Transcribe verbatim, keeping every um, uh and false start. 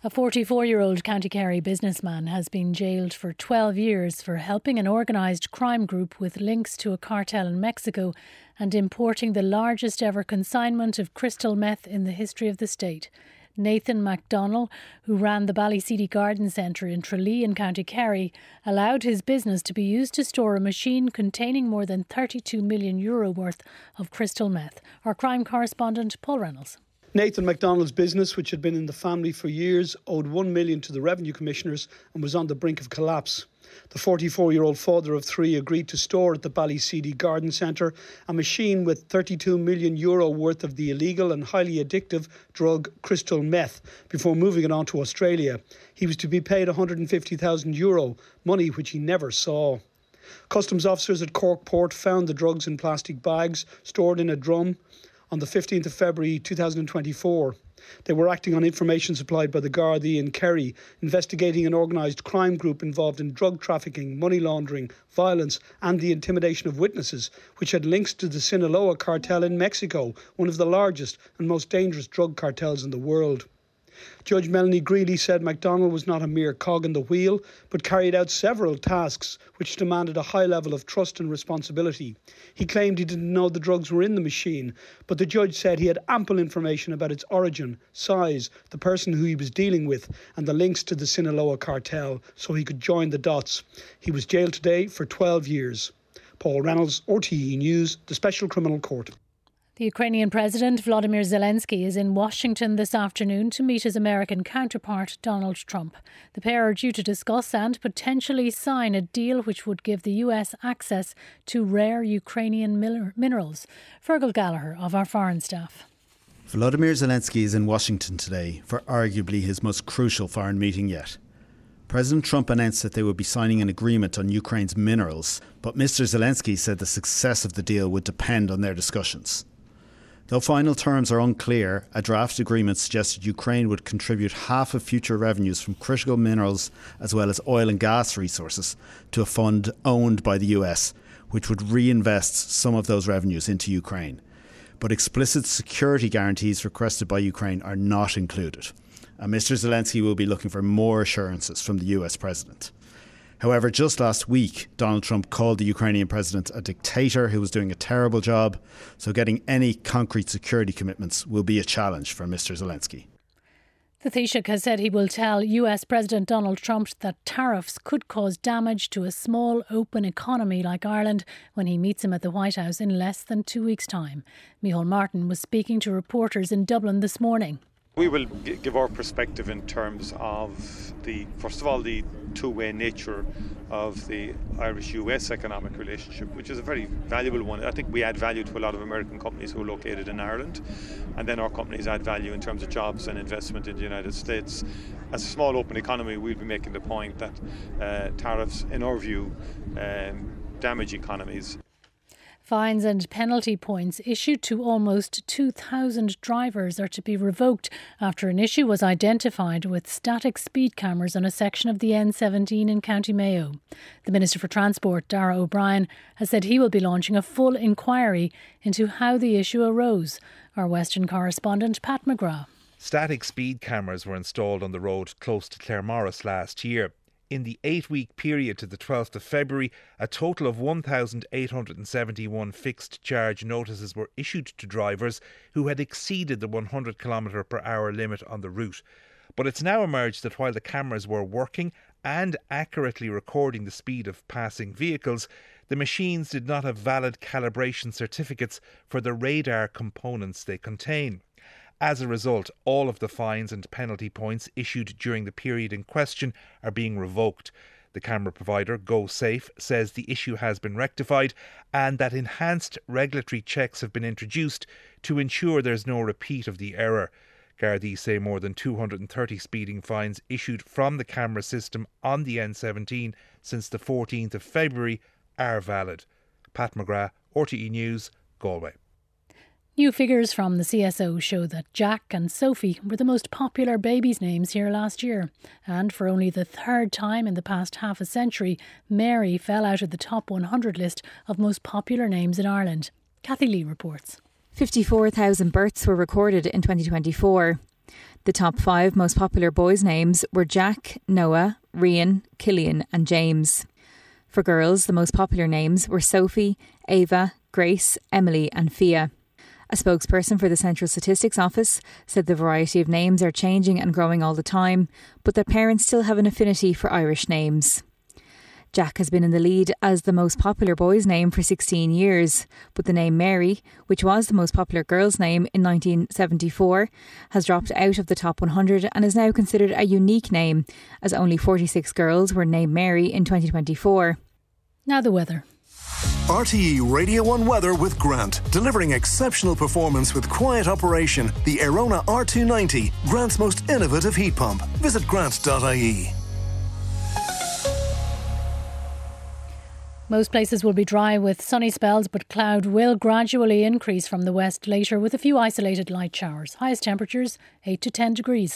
A forty-four-year-old County Kerry businessman has been jailed for twelve years for helping an organised crime group with links to a cartel in Mexico and importing the largest ever consignment of crystal meth in the history of the state. Nathan MacDonald, who ran the Ballyseedy Garden Centre in Tralee in County Kerry, allowed his business to be used to store a machine containing more than thirty-two million euro worth of crystal meth. Our crime correspondent, Paul Reynolds. Nathan MacDonald's business, which had been in the family for years, owed one million dollars to the revenue commissioners and was on the brink of collapse. The forty-four-year-old father of three agreed to store at the Ballyseedy Garden Centre a machine with thirty-two million euro worth of the illegal and highly addictive drug crystal meth before moving it on to Australia. He was to be paid one hundred fifty thousand euro, money which he never saw. Customs officers at Cork Port found the drugs in plastic bags stored in a drum on the fifteenth of February two thousand twenty-four. They were acting on information supplied by the Gardaí in Kerry, investigating an organised crime group involved in drug trafficking, money laundering, violence and the intimidation of witnesses, which had links to the Sinaloa cartel in Mexico, one of the largest and most dangerous drug cartels in the world. Judge Melanie Greeley said MacDonald was not a mere cog in the wheel, but carried out several tasks which demanded a high level of trust and responsibility. He claimed he didn't know the drugs were in the machine, but the judge said he had ample information about its origin, size, the person who he was dealing with, and the links to the Sinaloa cartel, so he could join the dots. He was jailed today for twelve years. Paul Reynolds, R T E News, the Special Criminal Court. The Ukrainian President Volodymyr Zelensky is in Washington this afternoon to meet his American counterpart Donald Trump. The pair are due to discuss and potentially sign a deal which would give the U S access to rare Ukrainian minerals. Fergal Gallagher of our foreign staff. Volodymyr Zelensky is in Washington today for arguably his most crucial foreign meeting yet. President Trump announced that they would be signing an agreement on Ukraine's minerals, but Mister Zelensky said the success of the deal would depend on their discussions. Though final terms are unclear, a draft agreement suggested Ukraine would contribute half of future revenues from critical minerals as well as oil and gas resources to a fund owned by the U S, which would reinvest some of those revenues into Ukraine. But explicit security guarantees requested by Ukraine are not included, and Mister Zelensky will be looking for more assurances from the U S president. However, just last week, Donald Trump called the Ukrainian president a dictator who was doing a terrible job, so getting any concrete security commitments will be a challenge for Mister Zelensky. The Taoiseach has said he will tell U S President Donald Trump that tariffs could cause damage to a small, open economy like Ireland when he meets him at the White House in less than two weeks' time. Micheál Martin was speaking to reporters in Dublin this morning. We will g- give our perspective in terms of the, first of all, the two-way nature of the Irish-U S economic relationship, which is a very valuable one. I think we add value to a lot of American companies who are located in Ireland, and then our companies add value in terms of jobs and investment in the United States. As a small open economy, we'll be making the point that uh, tariffs, in our view, um, damage economies. Fines and penalty points issued to almost two thousand drivers are to be revoked after an issue was identified with static speed cameras on a section of the N seventeen in County Mayo. The Minister for Transport, Darragh O'Brien, has said he will be launching a full inquiry into how the issue arose. Our Western correspondent, Pat McGrath. Static speed cameras were installed on the road close to Claremorris last year. In the eight-week period to the twelfth of February, a total of one thousand eight hundred seventy-one fixed charge notices were issued to drivers who had exceeded the one hundred kilometre per hour limit on the route. But it's now emerged that while the cameras were working and accurately recording the speed of passing vehicles, the machines did not have valid calibration certificates for the radar components they contain. As a result, all of the fines and penalty points issued during the period in question are being revoked. The camera provider, GoSafe, says the issue has been rectified and that enhanced regulatory checks have been introduced to ensure there's no repeat of the error. Gardaí say more than two hundred thirty speeding fines issued from the camera system on the N seventeen since the fourteenth of February are valid. Pat McGrath, R T E News, Galway. New figures from the C S O show that Jack and Sophie were the most popular babies' names here last year. And for only the third time in the past half a century, Mary fell out of the top one hundred list of most popular names in Ireland. Kathy Lee reports. fifty-four thousand births were recorded in twenty twenty-four. The top five most popular boys' names were Jack, Noah, Rian, Killian and James. For girls, the most popular names were Sophie, Ava, Grace, Emily and Fia. A spokesperson for the Central Statistics Office said the variety of names are changing and growing all the time, but that parents still have an affinity for Irish names. Jack has been in the lead as the most popular boy's name for sixteen years, but the name Mary, which was the most popular girl's name in nineteen seventy-four, has dropped out of the top one hundred and is now considered a unique name, as only forty-six girls were named Mary in twenty twenty-four. Now the weather. R T E Radio one Weather with Grant, delivering exceptional performance with quiet operation. The Airona R two ninety, Grant's most innovative heat pump. Visit grant dot I E. Most places will be dry with sunny spells, but cloud will gradually increase from the west later with a few isolated light showers. Highest temperatures eight to ten degrees.